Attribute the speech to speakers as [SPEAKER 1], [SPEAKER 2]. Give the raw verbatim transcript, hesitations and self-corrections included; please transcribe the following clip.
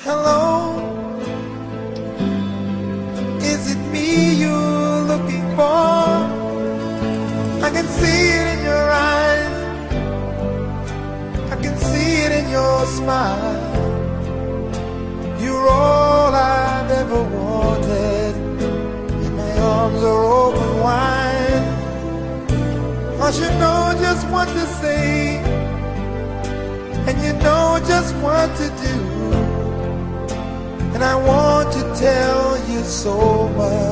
[SPEAKER 1] Hello, is it me you're looking for? I can see it in your eyes, I can see it in your smile. You're all I've ever wanted, and my arms are open wide. Cause you know just what to say, and you know just what to do. And I want to tell you so much.